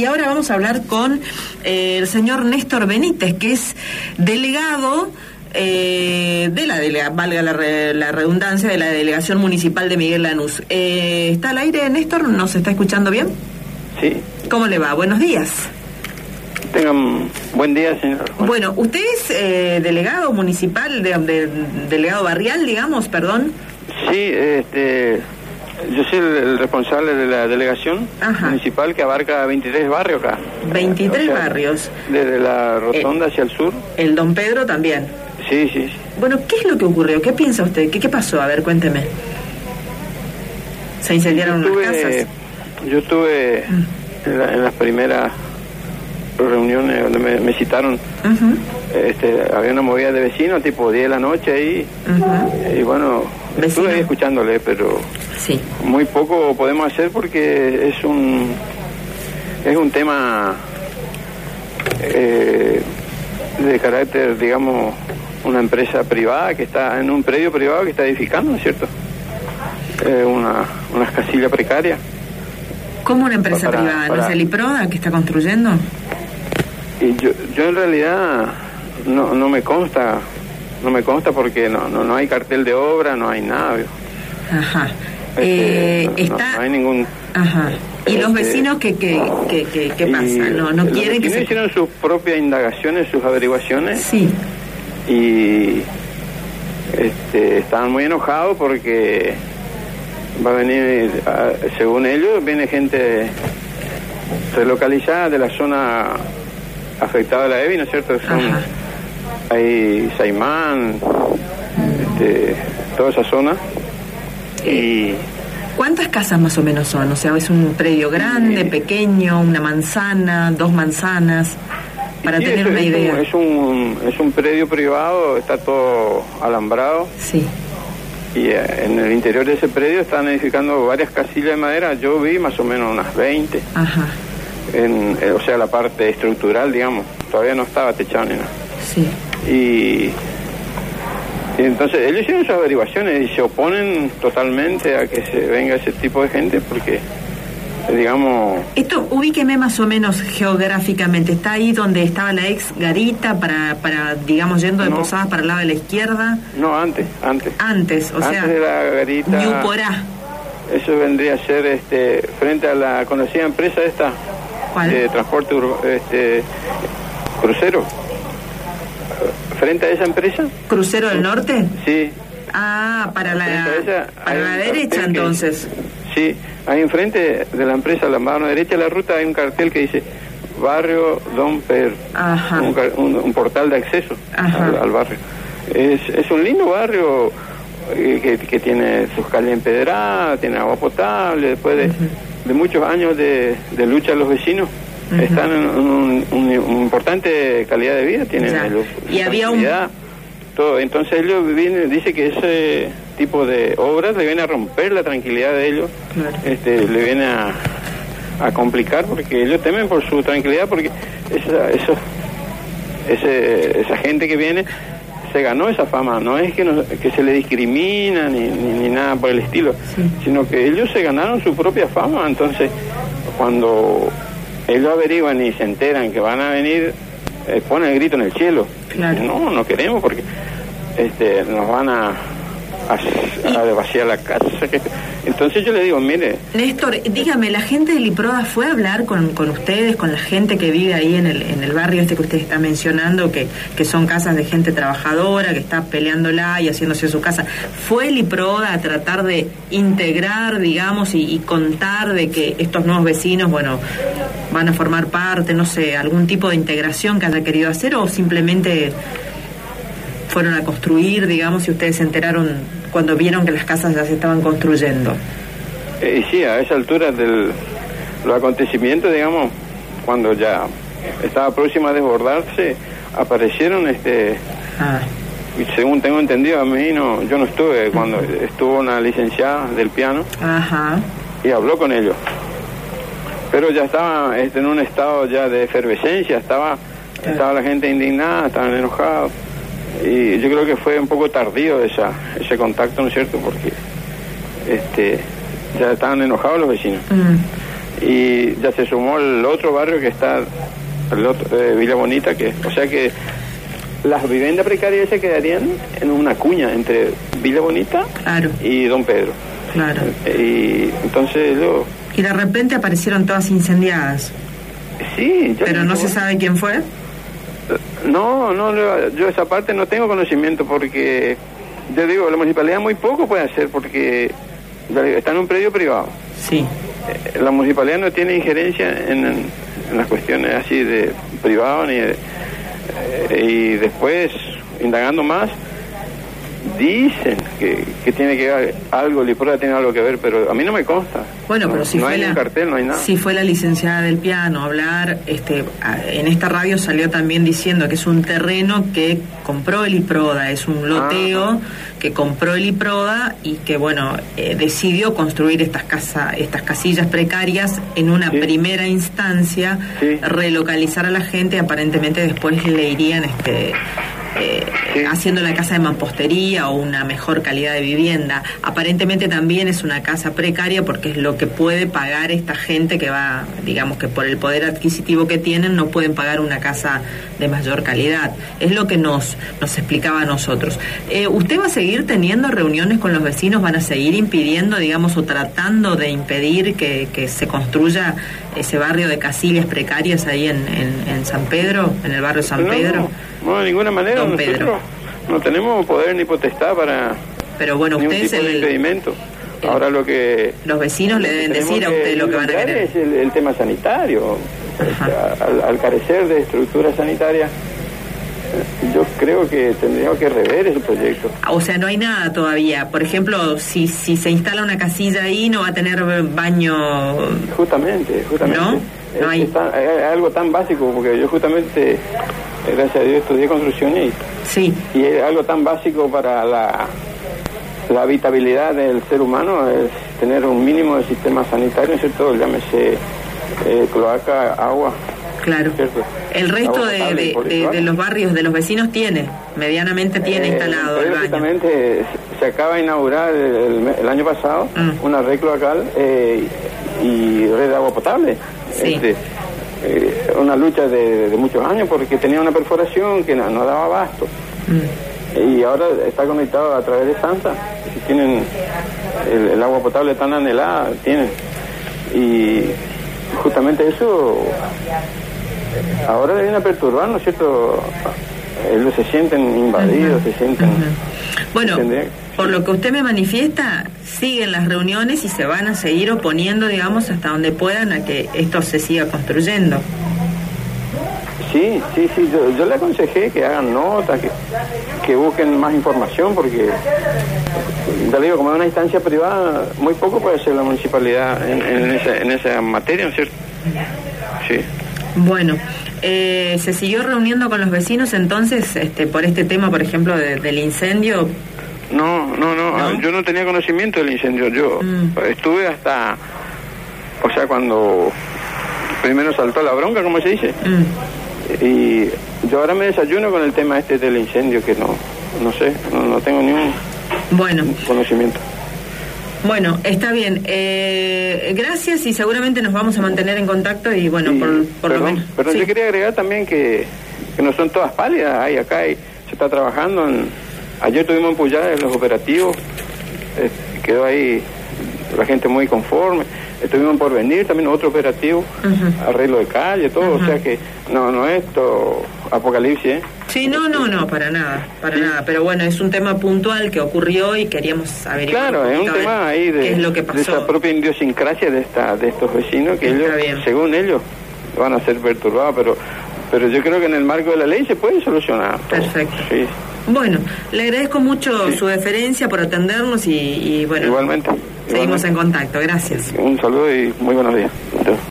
y ahora vamos a hablar con el señor Néstor Benítez, que es delegado valga la redundancia, de la Delegación Municipal de Miguel Lanús. ¿Está al aire, Néstor? ¿Nos está escuchando bien? Sí. ¿Cómo le va? Buenos días. Tengan buen día, señor. Bueno, usted es delegado municipal, delegado barrial, digamos, perdón. Sí, yo soy el responsable de la delegación municipal que abarca 23 barrios acá. 23 barrios. Desde la Rotonda hacia el sur. El Don Pedro también. Sí. Bueno, ¿qué es lo que ocurrió? ¿Qué piensa usted? ¿Qué pasó? A ver, cuénteme. ¿Se incendiaron unas casas? Yo estuve en las primeras reuniones donde me citaron. Había una movida de vecinos tipo 10 de la noche ahí. Y bueno, estuve ahí escuchándole, pero sí, muy poco podemos hacer porque es un tema de carácter, digamos, una empresa privada que está en un predio privado que está edificando, ¿no es cierto? Unas casillas precarias. ¿Cómo una empresa privada? ¿No es el IPRODA que está construyendo? Y yo en realidad no me consta porque no hay cartel de obra, no hay nada. Ajá. No hay ningún. Ajá. ¿Y los vecinos qué pasa? ¿No quieren que se...? Hicieron sus propias indagaciones, sus averiguaciones. Sí. Y estaban muy enojados porque va a venir, según ellos, viene gente relocalizada de la zona afectada de la EBI, ¿no es cierto? Hay Saimán, toda esa zona. Y ¿cuántas casas más o menos son? O sea, ¿es un predio grande, pequeño, una manzana, 2 manzanas? Para tener una idea. Es un predio privado, está todo alambrado. Sí. Y en el interior de ese predio están edificando varias casillas de madera. Yo vi más o menos unas 20. Ajá. O sea, la parte estructural, digamos, todavía no estaba techado ni nada. Sí. Y entonces ellos hicieron sus averiguaciones y se oponen totalmente a que se venga ese tipo de gente porque, digamos... Esto, ubíqueme más o menos geográficamente. ¿Está ahí donde estaba la ex garita para digamos, yendo de Posadas para el lado de la izquierda? No, antes. Antes, o sea... Antes de la garita... Ñuporá. Eso vendría a ser frente a la conocida empresa esta. ¿Cuál? De transporte crucero. Frente a esa empresa. ¿Crucero del Norte? Sí. Ah, para la derecha entonces. Sí, ahí enfrente de la empresa, a la mano derecha de la ruta, hay un cartel que dice Barrio Don Pedro. Ajá. Un portal de acceso al barrio. Es un lindo barrio que tiene sus calles empedradas, tiene agua potable, después de muchos años de lucha de los vecinos. Están en una importante calidad de vida, tienen y había todo. Entonces ellos dice que ese tipo de obras le viene a romper la tranquilidad de ellos. Claro. Le viene a complicar porque ellos temen por su tranquilidad porque esa gente que viene se ganó esa fama, no es que se le discrimina ni nada por el estilo, sino que ellos se ganaron su propia fama. Entonces cuando ellos averiguan y se enteran que van a venir, ponen el grito en el cielo. Claro. No queremos porque nos van a vaciar la casa. Entonces yo le digo, mire... Néstor, dígame, ¿la gente del IPRODA fue a hablar con ustedes, con la gente que vive ahí en el barrio que usted está mencionando, que son casas de gente trabajadora, que está peleándola y haciéndose su casa? ¿Fue el IPRODA a tratar de integrar, digamos, y contar de que estos nuevos vecinos, bueno, van a formar parte, no sé, algún tipo de integración que haya querido hacer, o simplemente fueron a construir, digamos, y ustedes se enteraron cuando vieron que las casas ya se estaban construyendo? Sí, a esa altura de los acontecimientos, digamos, cuando ya estaba próxima a desbordarse, aparecieron, y según tengo entendido, a mí yo no estuve, cuando estuvo una licenciada del piano, y habló con ellos. Pero ya estaba en un estado ya de efervescencia, estaba la gente indignada, estaban enojados. Y yo creo que fue un poco tardío ese contacto, ¿no es cierto? Porque ya estaban enojados los vecinos. y ya se sumó el otro barrio que está, el otro, Villa Bonita, que, o sea que las viviendas precarias se quedarían en una cuña entre Villa Bonita y Don Pedro. Claro. Y entonces y de repente aparecieron todas incendiadas. Sí. Pero no se sabe quién fue. No, yo esa parte no tengo conocimiento porque, yo digo, la municipalidad muy poco puede hacer porque está en un predio privado. Sí. La municipalidad no tiene injerencia en las cuestiones así de privado ni y después, indagando más, dicen que tiene que ver algo, el IPRODA tiene algo que ver, pero a mí no me consta. Bueno, pero si no fue hay un cartel, no hay nada. Si fue la licenciada del piano a hablar, en esta radio salió también diciendo que es un terreno que compró el IPRODA, es un loteo que compró el IPRODA y que bueno, decidió construir estas casillas precarias en una primera instancia, relocalizar a la gente, aparentemente después le irían haciendo la casa de mampostería o una mejor calidad de vivienda. Aparentemente también es una casa precaria porque es lo que puede pagar esta gente que va, digamos que por el poder adquisitivo que tienen no pueden pagar una casa de mayor calidad. Es lo que nos explicaba a nosotros. ¿Usted va a seguir teniendo reuniones con los vecinos? ¿Van a seguir impidiendo, digamos, o tratando de impedir que se construya ese barrio de casillas precarias ahí en San Pedro, en el barrio San Pedro? No, de ninguna manera. Don nosotros Pedro. No tenemos poder ni potestad para ningún tipo de impedimento. Ahora lo que... Los vecinos le deben decir a usted lo que van a querer. Es el tema sanitario. Al carecer de estructura sanitaria, yo creo que tendríamos que rever ese proyecto. O sea, no hay nada todavía. Por ejemplo, si se instala una casilla ahí, no va a tener baño... Justamente. ¿No? No hay... es algo tan básico, porque yo justamente, gracias a Dios, estudié construcción y es algo tan básico para la habitabilidad del ser humano, es tener un mínimo de sistema sanitario, ¿cierto? Llámese cloaca, agua. Claro. ¿Cierto? El resto de los barrios, de los vecinos, medianamente tiene instalado el baño. Justamente se acaba de inaugurar el año pasado una red cloacal y red de agua potable. Sí. Una lucha de muchos años porque tenía una perforación que no daba abasto. Y ahora está conectado a través de Sansa. Tienen el agua potable tan anhelada, tienen. Y justamente eso ahora viene a perturbar, ¿no es cierto? Ellos se sienten invadidos, se sienten... Bueno, por lo que usted me manifiesta, siguen las reuniones y se van a seguir oponiendo, digamos, hasta donde puedan a que esto se siga construyendo. Sí, yo le aconsejé que hagan notas, que busquen más información, porque, ya le digo, como es una instancia privada, muy poco puede hacer la municipalidad en esa materia, ¿no es cierto? Sí. Bueno, ¿se siguió reuniendo con los vecinos entonces por este tema, por ejemplo, del incendio? No, yo no tenía conocimiento del incendio. Yo estuve hasta, o sea, cuando primero saltó la bronca, como se dice, y yo ahora me desayuno con el tema del incendio, que no sé, no tengo ningún conocimiento. Bueno, está bien. Gracias y seguramente nos vamos a mantener en contacto y bueno, por lo menos. Pero yo quería agregar también que no son todas pálidas. Se está trabajando ayer tuvimos en Puyá los operativos, quedó ahí la gente muy conforme. Estuvimos en Porvenir también otro operativo, arreglo de calle, todo, o sea que no es todo apocalipsis, Sí, no, para nada, pero bueno, es un tema puntual que ocurrió y queríamos averiguar. Claro, es un tema ahí qué es lo que pasó. De esa propia idiosincrasia de estos vecinos, que según ellos, van a ser perturbados, pero yo creo que en el marco de la ley se puede solucionar. Perfecto. Sí. Bueno, le agradezco mucho su deferencia por atendernos y bueno. Igualmente. Seguimos en contacto, gracias. Un saludo y muy buenos días.